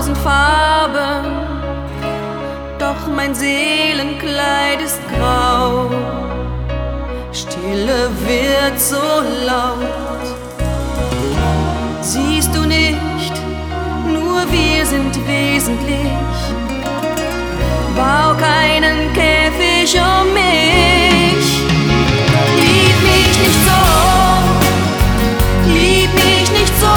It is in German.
tausend Farben, doch mein Seelenkleid ist grau. Stille wird so laut. Siehst du nicht, nur wir sind wesentlich.